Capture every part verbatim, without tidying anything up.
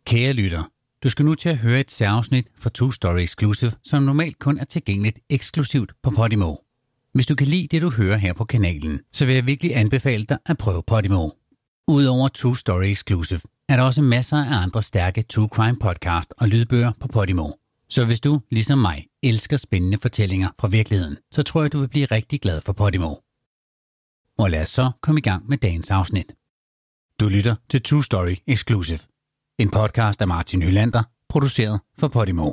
Kære lytter, du skal nu til at høre et særafsnit fra True Story Exclusive, som normalt kun er tilgængeligt eksklusivt på Podimo. Hvis du kan lide det, du hører her på kanalen, så vil jeg virkelig anbefale dig at prøve Podimo. Udover True Story Exclusive er der også masser af andre stærke True Crime podcast og lydbøger på Podimo. Så hvis du, ligesom mig, elsker spændende fortællinger fra virkeligheden, så tror jeg, du vil blive rigtig glad for Podimo. Og lad os så komme i gang med dagens afsnit. Du lytter til True Story Exclusive. En podcast af Martin Hylander, produceret for Podimo.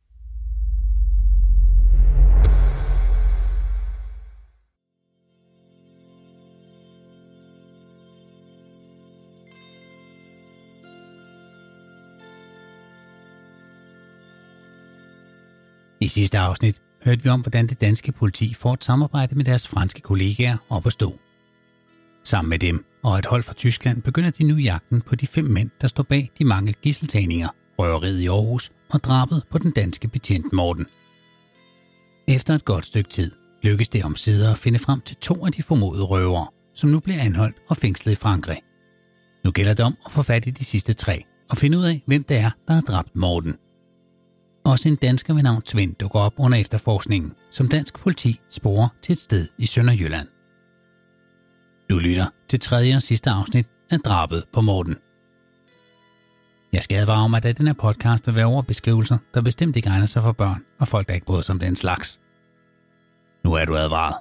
I sidste afsnit hørte vi om, hvordan det danske politi får et samarbejde med deres franske kollegaer op at stå. Sammen med dem og et hold fra Tyskland begynder de nu jagten på de fem mænd, der står bag de mange gidseltagninger, røveriet i Aarhus og drabet på den danske betjent Morten. Efter et godt stykke tid lykkes det omsider at finde frem til to af de formodede røvere, som nu bliver anholdt og fængslet i Frankrig. Nu gælder det om at få fat i de sidste tre og finde ud af, hvem det er, der har dræbt Morten. Også en dansker ved navn Svend dukker op under efterforskningen, som dansk politi sporer til et sted i Sønderjylland. Du lytter til tredje og sidste afsnit af Drabet på Morten. Jeg skal advare om, at den her podcast vil være over beskrivelser, der bestemt ikke egner sig for børn og folk, der ikke bryder sig om den slags. Nu er du advaret.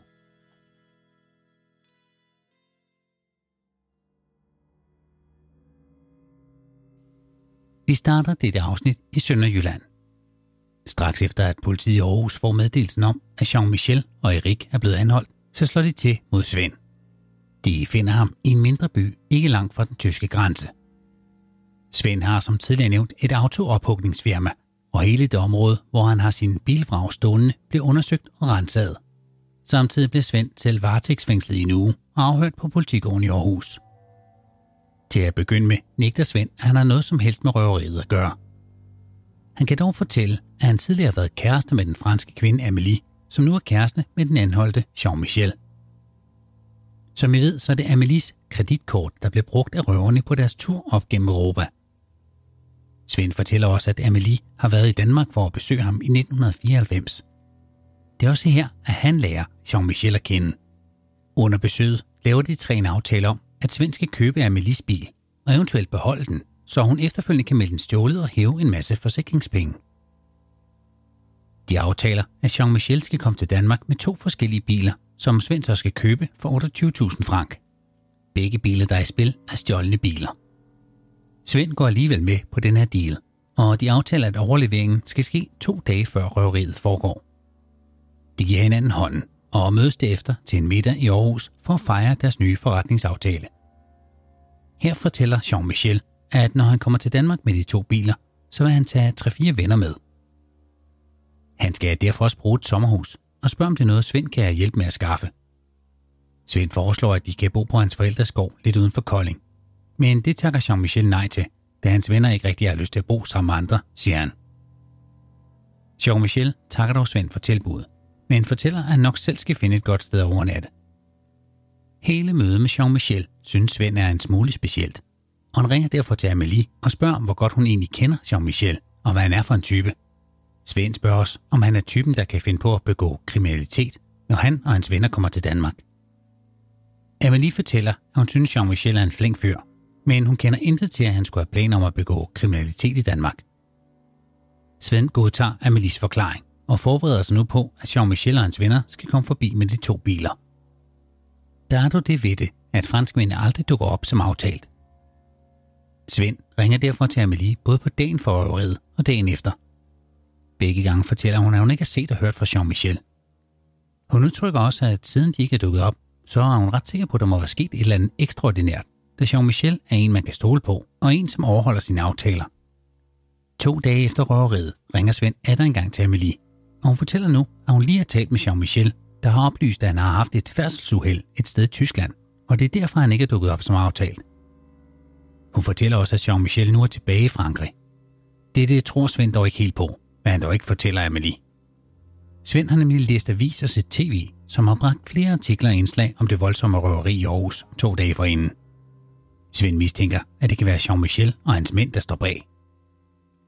Vi starter dette afsnit i Sønderjylland. Straks efter at politiet i Aarhus får meddelelsen om, at Jean-Michel og Erik er blevet anholdt, så slår de til mod Svend. De finder ham i en mindre by, ikke langt fra den tyske grænse. Svend har som tidligere nævnt et autoophugningsfirma, og hele det område, hvor han har sin bilvrag stående, bliver undersøgt og renset. Samtidig bliver Svend selv varetægtsfængslet i en uge og afhørt på politigården i Aarhus. Til at begynde med nægter Svend, at han har noget som helst med røveriet at gøre. Han kan dog fortælle, at han tidligere har været kæreste med den franske kvinde Amélie, som nu er kæreste med den anholdte Jean-Michel. Som I ved, så er det Amelies kreditkort, der blev brugt af røverne på deres tur op gennem Europa. Svend fortæller også, at Amélie har været i Danmark for at besøge ham i nitten fireoghalvfems. Det er også her, at han lærer Jean-Michel at kende. Under besøget laver de tre en aftale om, at Svend skal købe Amelies bil og eventuelt beholde den, så hun efterfølgende kan melde den stjålet og hæve en masse forsikringspenge. De aftaler, at Jean-Michel skal komme til Danmark med to forskellige biler, som Svend så skal købe for otteogtyve tusind franc. Begge biler, der er i spil, er stjålne biler. Svend går alligevel med på den her deal, og de aftaler, at overleveringen skal ske to dage før røveriet foregår. De giver hinanden hånden og mødes derefter til en middag i Aarhus for at fejre deres nye forretningsaftale. Her fortæller Jean-Michel, at når han kommer til Danmark med de to biler, så vil han tage tre-fire venner med. Han skal derfor også bruge et sommerhus og spørge, om det er noget, Svend kan hjælpe med at skaffe. Svend foreslår, at de kan bo på hans forældres gård lidt uden for Kolding. Men det takker Jean-Michel nej til, da hans venner ikke rigtig har lyst til at bo sammen med andre, siger han. Jean-Michel takker dog Svend for tilbuddet, men fortæller, at han nok selv skal finde et godt sted at overnatte. Hele mødet med Jean-Michel synes Svend er en smule specielt, og han ringer derfor til Amélie og spørger, hvor godt hun egentlig kender Jean-Michel og hvad han er for en type. Svend spørger os, om han er typen, der kan finde på at begå kriminalitet, når han og hans venner kommer til Danmark. Amélie fortæller, at hun synes, Jean-Michel er en flink fyr, men hun kender intet til, at han skulle have planer om at begå kriminalitet i Danmark. Svend godtager Amelies forklaring og forbereder sig nu på, at Jean-Michel og hans venner skal komme forbi med de to biler. Der er dog det ved det, at franskmændene aldrig dukker op som aftalt. Svend ringer derfor til Amélie både på dagen for røveriet og dagen efter. Begge gange fortæller hun, at hun ikke har set og hørt fra Jean-Michel. Hun udtrykker også, at siden de ikke er dukket op, så er hun ret sikker på, at der må være sket et eller andet ekstraordinært, da Jean-Michel er en, man kan stole på, og en, som overholder sine aftaler. To dage efter røveriet ringer Svend atter en gang til Amélie, og hun fortæller nu, at hun lige har talt med Jean-Michel, der har oplyst, at han har haft et færdselsuheld et sted i Tyskland, og det er derfor, han ikke er dukket op som aftalt. Hun fortæller også, at Jean-Michel nu er tilbage i Frankrig. Det, det tror Svend dog ikke helt på, hvad han dog ikke fortæller Amélie. Svend har nemlig læst avis og set tv, som har bragt flere artikler og indslag om det voldsomme røveri i Aarhus to dage forinden. Svend mistænker, at det kan være Jean-Michel og hans mænd, der står bag.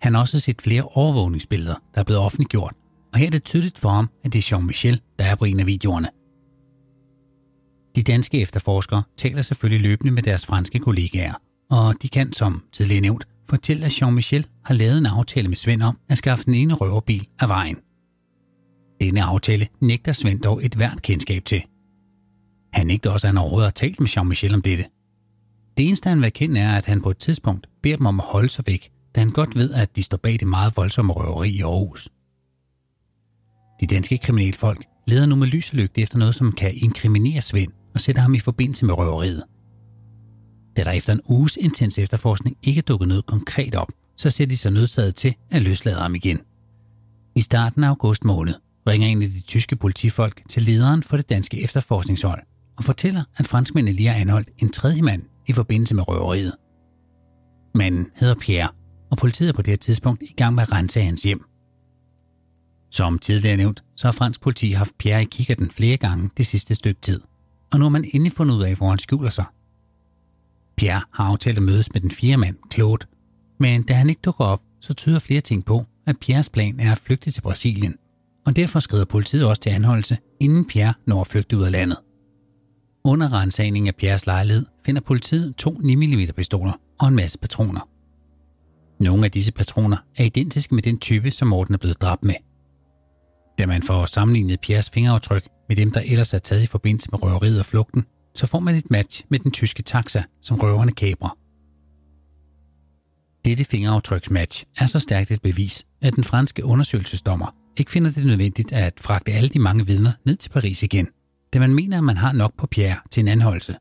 Han har også set flere overvågningsbilleder, der er blevet offentliggjort, og her er det tydeligt for ham, at det er Jean-Michel, der er på en af videoerne. De danske efterforskere taler selvfølgelig løbende med deres franske kollegaer, og de kan, som tidligere nævnt, fortælle, at Jean-Michel har lavet en aftale med Svend om at skaffe den ene røverbil af vejen. Denne aftale nægter Svend dog et hvert kendskab til. Han nægter også, at han overhovedet har talt med Jean-Michel om dette. Det eneste, han vil kende, er, at han på et tidspunkt beder dem om at holde sig væk, da han godt ved, at de står bag det meget voldsomme røveri i Aarhus. De danske kriminalfolk leder nu med lys og lygte efter noget, som kan inkriminere Svend og sætte ham i forbindelse med røveriet. Da der efter en uges intens efterforskning ikke dukkede noget konkret op, så ser de sig nødsaget til at løslade ham igen. I starten af august måned ringer en af de tyske politifolk til lederen for det danske efterforskningshold og fortæller, at franskmændene lige har anholdt en tredje mand i forbindelse med røveriet. Manden hedder Pierre, og politiet er på det her tidspunkt i gang med at rense hans hjem. Som tidligere nævnt, så har fransk politi haft Pierre i kikkerten flere gange det sidste stykke tid, og nu har man endelig fundet ud af, hvor han skjuler sig. Pierre har aftalt at mødes med den fjerde mand, Claude, men da han ikke dukker op, så tyder flere ting på, at Pierres plan er at flygte til Brasilien, og derfor skrider politiet også til anholdelse, inden Pierre når at flygte ud af landet. Under ransagningen af Pierres lejlighed finder politiet to ni millimeter pistoler og en masse patroner. Nogle af disse patroner er identiske med den type, som Morten er blevet dræbt med. Da man får sammenlignet Pierres fingeraftryk med dem, der ellers er taget i forbindelse med røveriet og flugten, så får man et match med den tyske taxa, som røverne kaprer. Dette fingeraftryksmatch er så stærkt et bevis, at den franske undersøgelsesdommer ikke finder det nødvendigt at fragte alle de mange vidner ned til Paris igen, da man mener, at man har nok på Pierre til en anholdelse.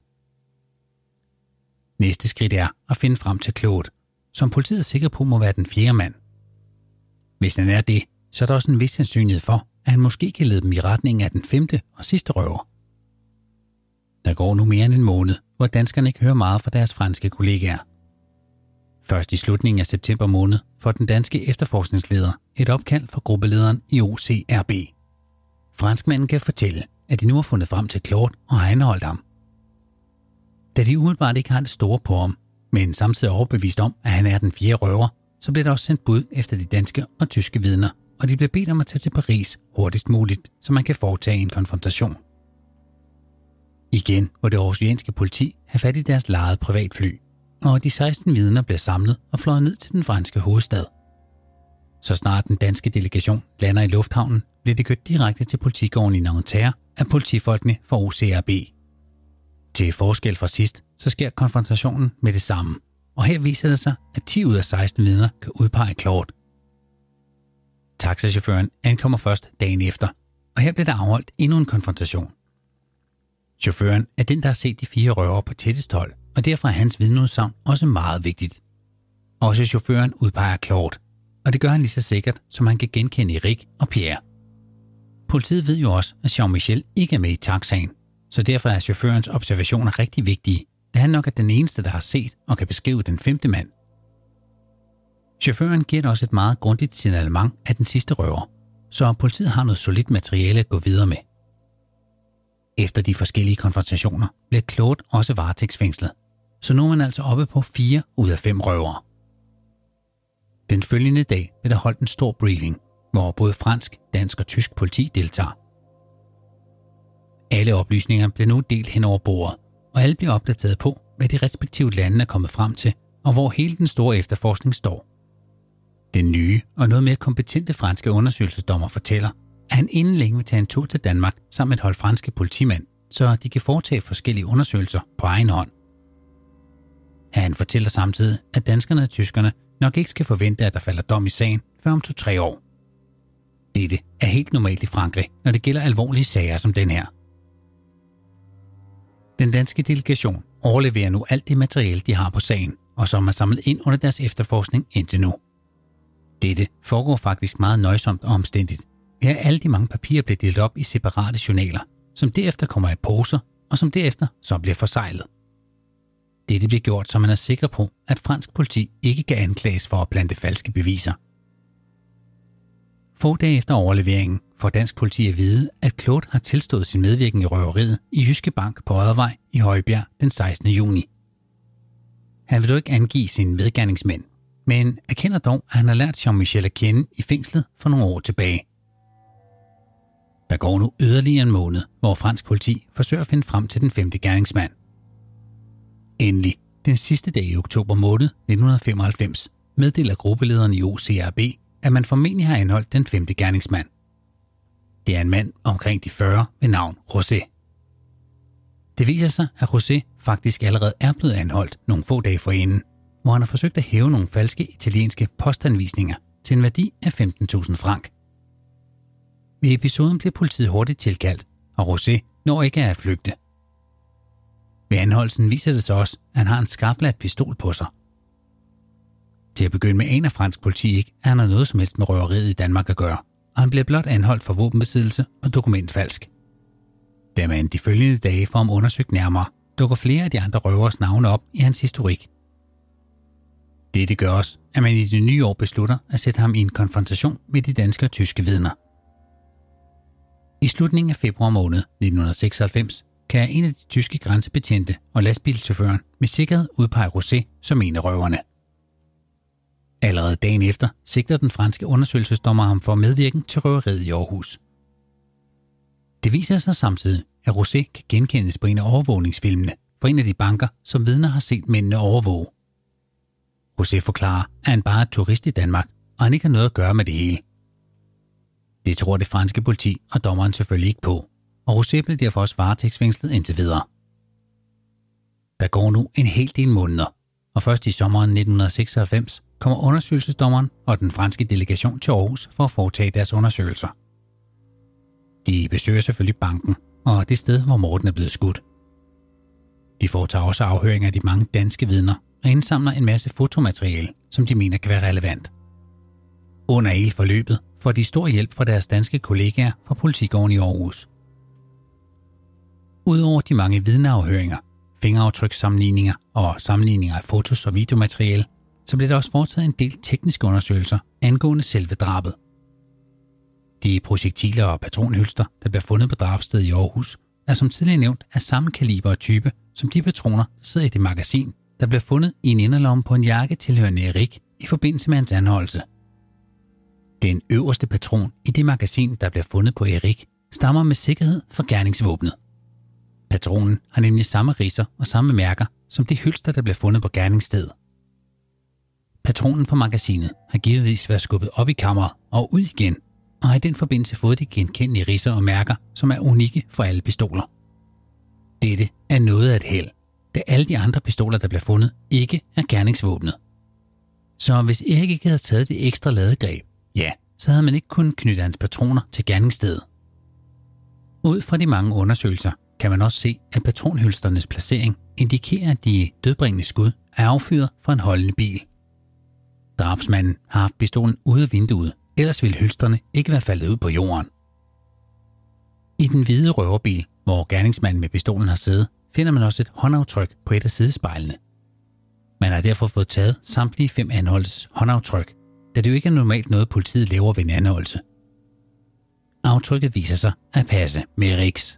Næste skridt er at finde frem til Claude, som politiet er sikker på må være den fjerde mand. Hvis han er det, så er der også en vis sandsynlighed for, at han måske kan lede dem i retning af den femte og sidste røver. Der går nu mere end en måned, hvor danskerne ikke hører meget fra deres franske kollegaer. Først i slutningen af september måned får den danske efterforskningsleder et opkald fra gruppelederen i O C R B. Franskmanden kan fortælle, at de nu har fundet frem til Claude og har anholdt ham. Da de umiddelbart ikke har det store på ham, men samtidig er overbevist om, at han er den fjerde røver, så bliver der også sendt bud efter de danske og tyske vidner, og de bliver bedt om at tage til Paris hurtigst muligt, så man kan foretage en konfrontation. Igen må det aarhusianske politi have fat i deres lejede privatfly, og de seksten vidner bliver samlet og fløjet ned til den franske hovedstad. Så snart den danske delegation lander i lufthavnen, bliver det kørt direkte til politigården i Nanterre af politifolkene fra O C R B. Til forskel fra sidst, så sker konfrontationen med det samme, og her viser det sig, at ti ud af seksten vidner kan udpege Claude. Taxachaufføren ankommer først dagen efter, og her bliver der afholdt endnu en konfrontation. Chaufføren er den, der har set de fire røvere på tættest hold, og derfor er hans vidneudsagn også meget vigtigt. Også chaufføren udpeger Claude, og det gør han lige så sikkert, som han kan genkende Erik og Pierre. Politiet ved jo også, at Jean-Michel ikke er med i taxaen, så derfor er chaufførens observationer rigtig vigtige, da han nok er den eneste, der har set og kan beskrive den femte mand. Chaufføren giver også et meget grundigt signalement af den sidste røver, så politiet har noget solidt materiale at gå videre med. Efter de forskellige konfrontationer bliver Claude også varetægtsfængslet, så nu er man altså oppe på fire ud af fem røvere. Den følgende dag blev der holdt en stor briefing, hvor både fransk, dansk og tysk politi deltager. Alle oplysninger bliver nu delt hen over bordet, og alle bliver opdateret på, hvad de respektive lande er kommet frem til, og hvor hele den store efterforskning står. Den nye og noget mere kompetente franske undersøgelsesdommer fortæller, at han inden længe vil tage en tur til Danmark sammen med et hold franske politimænd, så de kan foretage forskellige undersøgelser på egen hånd. Han fortæller samtidig, at danskerne og tyskerne nok ikke skal forvente, at der falder dom i sagen før om to-tre år. Dette er helt normalt i Frankrig, når det gælder alvorlige sager som den her. Den danske delegation overleverer nu alt det materiale, de har på sagen, og som er samlet ind under deres efterforskning indtil nu. Dette foregår faktisk meget nøjsomt og omstændigt, ved at alle de mange papirer bliver delt op i separate journaler, som derefter kommer i poser, og som derefter så bliver forseglet. Dette bliver gjort, så man er sikker på, at fransk politi ikke kan anklages for at plante falske beviser. Få dage efter overleveringen får dansk politi at vide, at Claude har tilstået sin medvirken i røveriet i Jyske Bank på Oddervej i Højbjerg den sekstende juni. Han vil dog ikke angive sine medgerningsmænd, men erkender dog, at han har lært Jean-Michel at kende i fængslet for nogle år tilbage. Der går nu yderligere en måned, hvor fransk politi forsøger at finde frem til den femte gerningsmand. Endelig, den sidste dag i oktober måned nitten femoghalvfems, meddeler gruppelederen i O C R B, at man formentlig har anholdt den femte gerningsmand. Det er en mand omkring de fyrre ved navn José. Det viser sig, at José faktisk allerede er blevet anholdt nogle få dage forinden, hvor han har forsøgt at hæve nogle falske italienske postanvisninger til en værdi af femten tusind franc. Ved episoden bliver politiet hurtigt tilkaldt, og José når ikke at flygte. Ved anholdelsen viser det sig også, at han har en skarpladt pistol på sig. Til at begynde med aner fransk politi ikke, at han har noget som helst med røveriet i Danmark at gøre, og han bliver blot anholdt for våbenbesiddelse og dokumentfalsk. Da man de følgende dage får ham undersøgt nærmere, dukker flere af de andre røvers navne op i hans historik. Dette gør også, at man i det nye år beslutter at sætte ham i en konfrontation med de danske og tyske vidner. I slutningen af februar måned nitten seksoghalvfems kan en af de tyske grænsebetjente og lastbilchaufføren med sikkerhed udpege José som en af røverne. Allerede dagen efter sigter den franske undersøgelsesdommer ham for medvirken til røveriet i Aarhus. Det viser sig samtidig, at José kan genkendes på en af overvågningsfilmene fra en af de banker, som vidner har set mændene overvåge. José forklarer, at han bare er turist i Danmark, og han ikke har noget at gøre med det hele. Det tror det franske politi og dommeren selvfølgelig ikke på, og José blev derfor også varetægtsfængslet indtil videre. Der går nu en hel del måneder, og først i sommeren nitten seksoghalvfems kommer undersøgelsesdommeren og den franske delegation til Aarhus for at foretage deres undersøgelser. De besøger selvfølgelig banken og det sted, hvor Morten er blevet skudt. De foretager også afhøringer af de mange danske vidner og indsamler en masse fotomateriale, som de mener kan være relevant. Under hele forløbet får de stor hjælp fra deres danske kollegaer fra Politigården i Aarhus. Udover de mange vidneafhøringer, fingeraftrykssammenligninger og sammenligninger af fotos og videomateriale, så blev der også foretaget en del tekniske undersøgelser angående selve drabet. De projektiler og patronhylster, der bliver fundet på drabstedet i Aarhus, er som tidligere nævnt af samme kaliber og type som de patroner, der sidder i det magasin, der bliver fundet i en inderlomme på en jakke tilhørende Erik i forbindelse med hans anholdelse. Den øverste patron i det magasin, der bliver fundet på Erik, stammer med sikkerhed fra gerningsvåbnet. Patronen har nemlig samme ridser og samme mærker som det hylster, der bliver fundet på gerningsstedet. Patronen fra magasinet har givetvis været skubbet op i kammeret og ud igen, og har i den forbindelse fået de genkendelige ridser og mærker, som er unikke for alle pistoler. Dette er noget af et held, da alle de andre pistoler, der bliver fundet, ikke er gerningsvåbnet. Så hvis Erik ikke havde taget det ekstra ladegreb, ja, så havde man ikke kunnet knytte hans patroner til gerningsstedet. Ud fra de mange undersøgelser kan man også se, at patronhylsternes placering indikerer, at de dødbringende skud er affyret fra en holdende bil. Drabsmanden har haft pistolen ude af vinduet, ellers ville hylsterne ikke være faldet ud på jorden. I den hvide røverbil, hvor gerningsmanden med pistolen har siddet, finder man også et håndaftryk på et af sidespejlene. Man har derfor fået taget samtlige fem anholdelses håndaftryk, da det jo ikke er normalt noget, politiet laver ved en anholdelse. Aftrykket viser sig at passe med Eriks.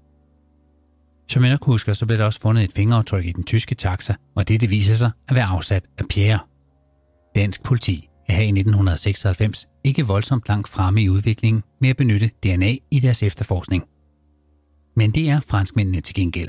Som jeg nok husker, så blev der også fundet et fingeraftryk i den tyske taxa, og dette viser sig at være afsat af Pierre. Dansk politi er her i nitten seksoghalvfems ikke voldsomt langt fremme i udviklingen med at benytte D N A i deres efterforskning. Men det er franskmændene til gengæld.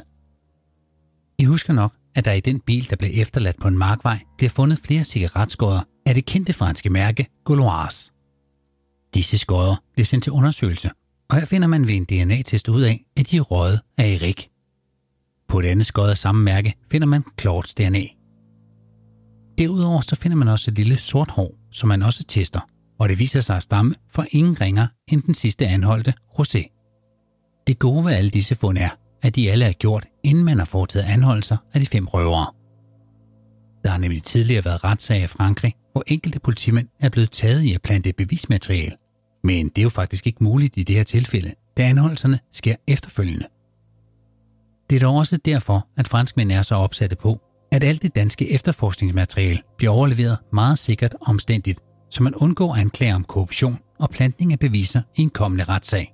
I husker nok, at der i den bil, der blev efterladt på en markvej, bliver fundet flere cigaretskodder af det kendte franske mærke Gauloises. Disse skodder bliver sendt til undersøgelse, og her finder man ved en D N A-test ud af, at de er røget af Erik. På et andet skod af samme mærke finder man Claudes D N A. Derudover så finder man også et lille sort hår, som man også tester, og det viser sig at stamme fra ingen ringer end den sidste anholdte, José. Det gode ved alle disse fund er, at de alle er gjort, inden man har foretaget anholdelser af de fem røvere. Der har nemlig tidligere været retssag i Frankrig, hvor enkelte politimænd er blevet taget i at plante bevismateriale. Men det er jo faktisk ikke muligt i det her tilfælde, da anholdelserne sker efterfølgende. Det er dog også derfor, at franskmænd er så opsatte på, at alt det danske efterforskningsmateriale bliver overleveret meget sikkert og omstændigt, så man undgår anklager om korruption og plantning af beviser i en kommende retssag.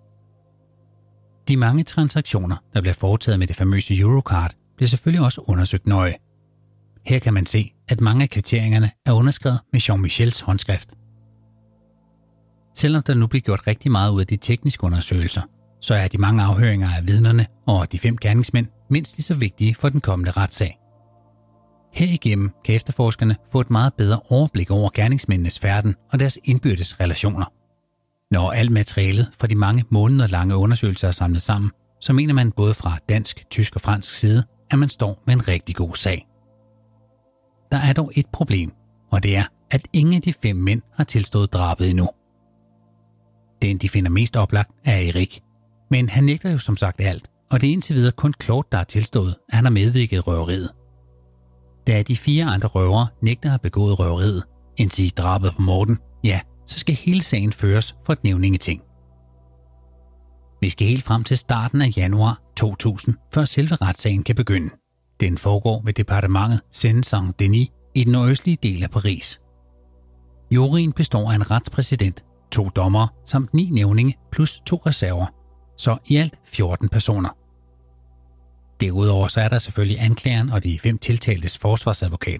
De mange transaktioner, der bliver foretaget med det famøse Eurocard, bliver selvfølgelig også undersøgt nøje. Her kan man se, at mange af kvitteringerne er underskrevet med Jean Michels håndskrift. Selvom der nu bliver gjort rigtig meget ud af de tekniske undersøgelser, så er de mange afhøringer af vidnerne og de fem gerningsmænd mindst lige så vigtige for den kommende retssag. Herigennem kan efterforskerne få et meget bedre overblik over gerningsmændenes færden og deres indbyrdes relationer. Når alt materialet fra de mange måneder lange undersøgelser er samlet sammen, så mener man både fra dansk, tysk og fransk side, at man står med en rigtig god sag. Der er dog et problem, og det er, at ingen af de fem mænd har tilstået drabet endnu. Den, de finder mest oplagt, er Erik, men han nægter jo som sagt alt, og det er indtil videre kun Claude, der har tilstået, at han har medvirket i røveriet. Da de fire andre røvere nægter at have begået røveriet, indtil drabet på Morten, ja, så skal hele sagen føres for et nævne ingenting. Vi skal helt frem til starten af januar to tusind, før selve retssagen kan begynde. Den foregår ved departementet Seine-Saint-Denis i den nordøstlige del af Paris. Juryen består af en retspræsident, to dommere samt ni nævninge plus to reserver, så i alt fjorten personer. Derudover så er der selvfølgelig anklageren og de fem tiltaltes forsvarsadvokater.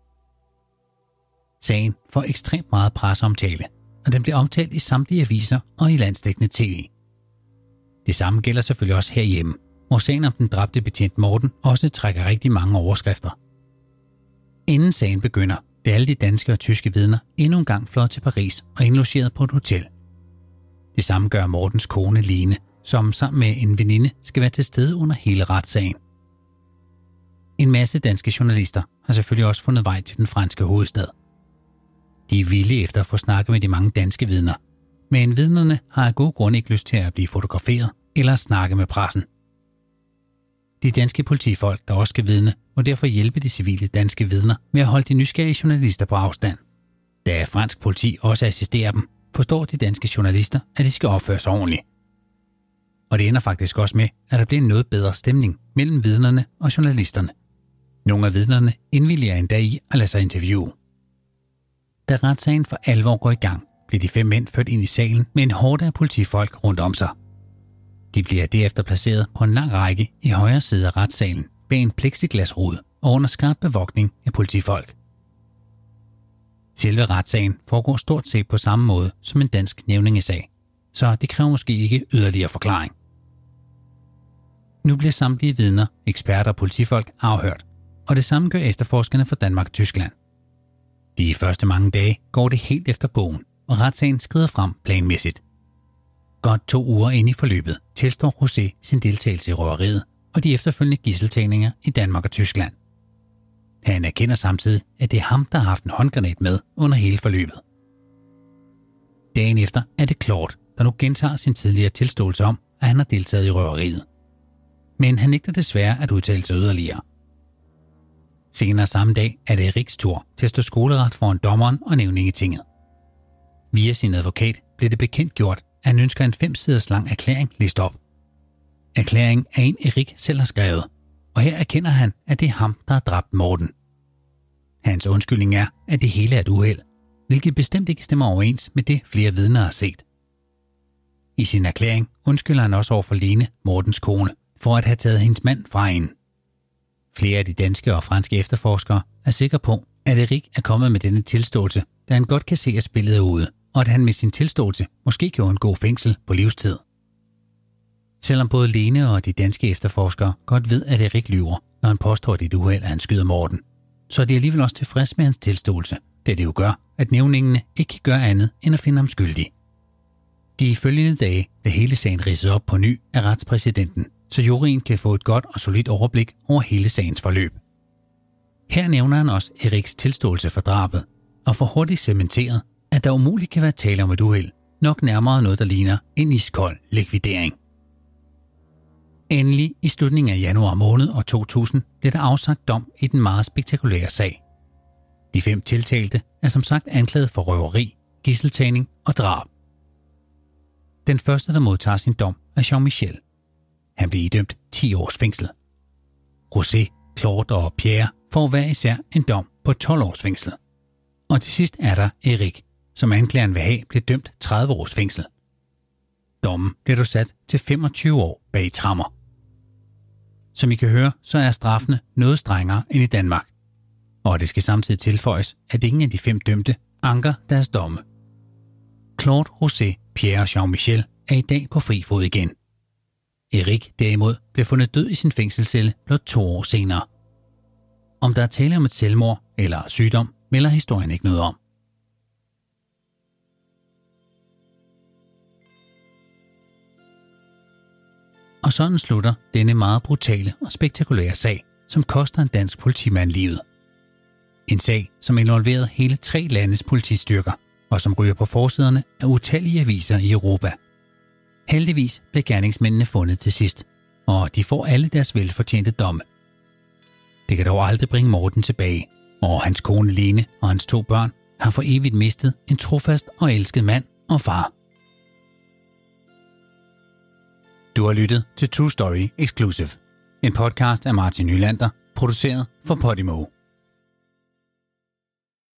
Sagen får ekstremt meget presseomtale, og den bliver omtalt i samtlige aviser og i landsdækkende tv. Det samme gælder selvfølgelig også herhjemme, hvor sagen om den dræbte betjent Morten også trækker rigtig mange overskrifter. Inden sagen begynder, bliver alle de danske og tyske vidner endnu en gang fløjet til Paris og indlogeret på et hotel. Det samme gør Mortens kone Lene, som sammen med en veninde skal være til stede under hele retssagen. En masse danske journalister har selvfølgelig også fundet vej til den franske hovedstad. De er villige efter at få snakket med de mange danske vidner, men vidnerne har af gode grunde ikke lyst til at blive fotograferet eller at snakke med pressen. De danske politifolk, der også skal vidne, må derfor hjælpe de civile danske vidner med at holde de nysgerrige journalister på afstand. Da fransk politi også assisterer dem, forstår de danske journalister, at de skal opføre sig ordentligt. Og det ender faktisk også med, at der bliver en noget bedre stemning mellem vidnerne og journalisterne. Nogle af vidnerne indvilliger endda i at lade sig interviewe. Da retssagen for alvor går i gang, bliver de fem mænd ført ind i salen med en horde af politifolk rundt om sig. De bliver derefter placeret på en lang række i højre side af retssalen bag en plexiglasrude og under skarp bevogtning af politifolk. Selve retssagen foregår stort set på samme måde som en dansk nævningesag, så det kræver måske ikke yderligere forklaring. Nu bliver samtlige vidner, eksperter og politifolk afhørt, og det samme gør efterforskerne fra Danmark og Tyskland. De første mange dage går det helt efter bogen, og retssagen skrider frem planmæssigt. Godt to uger inde i forløbet tilstår José sin deltagelse i røveriet og de efterfølgende gidseltagninger i Danmark og Tyskland. Han erkender samtidig, at det er ham, der har haft en håndgranat med under hele forløbet. Dagen efter er det Claude, der nu gentager sin tidligere tilståelse om, at han har deltaget i røveriet. Men han nægter desværre at udtale sig yderligere. Senere samme dag er det Eriks tur til at stå skoleret foran dommeren og nævningetinget. Via sin advokat blev det bekendt gjort, at han ønsker en fem siders lang erklæring læst op. Erklæringen er en, Erik selv har skrevet, og her erkender han, at det er ham, der har dræbt Morten. Hans undskyldning er, at det hele er et uheld, hvilket bestemt ikke stemmer overens med det, flere vidner har set. I sin erklæring undskylder han også over for Lene, Mortens kone, for at have taget hendes mand fra hende. Flere af de danske og franske efterforskere er sikre på, at Erik er kommet med denne tilståelse, da han godt kan se, at spillet er ude, og at han med sin tilståelse måske kan undgå fængsel på livstid. Selvom både Lene og de danske efterforskere godt ved, at Erik lyver, når han påstår, at det er et uheld, at han skyder Morten, så er de alligevel også tilfreds med hans tilståelse, da det jo gør, at nævningene ikke kan gøre andet end at finde ham skyldig. De følgende dage bliver hele sagen ridset op på ny af retspræsidenten, så juryen kan få et godt og solidt overblik over hele sagens forløb. Her nævner han også Eriks tilståelse for drabet, og får hurtigt cementeret, at der umuligt kan være tale om et uheld, nok nærmere noget, der ligner en iskold likvidering. Endelig i slutningen af januar måned år to tusind blev der afsagt dom i den meget spektakulære sag. De fem tiltalte er som sagt anklaget for røveri, gidseltagning og drab. Den første, der modtager sin dom, er Jean Michel. Han blev idømt ti års fængsel. José, Claude og Pierre får hver især en dom på tolv års fængsel. Og til sidst er der Erik, som anklageren vil have, blev dømt tredive års fængsel. Dommen blev dog sat til femogtyve år bag tremmer. Som I kan høre, så er straffene noget strengere end i Danmark. og det skal samtidig tilføjes, at ingen af de fem dømte anker deres domme. Claude, José, Pierre og Jean-Michel er i dag på fri fod igen. Erik derimod blev fundet død i sin fængselscelle blot to år senere. Om der er tale om et selvmord eller sygdom, melder historien ikke noget om. Og sådan slutter denne meget brutale og spektakulære sag, som koster en dansk politimand livet. En sag, som involverede hele tre landes politistyrker, og som ryger på forsiderne af utallige aviser i Europa. Heldigvis blev gerningsmændene fundet til sidst, og de får alle deres velfortjente domme. Det kan dog aldrig bringe Morten tilbage, og hans kone Lene og hans to børn har for evigt mistet en trofast og elsket mand og far. Du har lyttet til True Story Exclusive, en podcast af Martin Nylander, produceret for Podimo.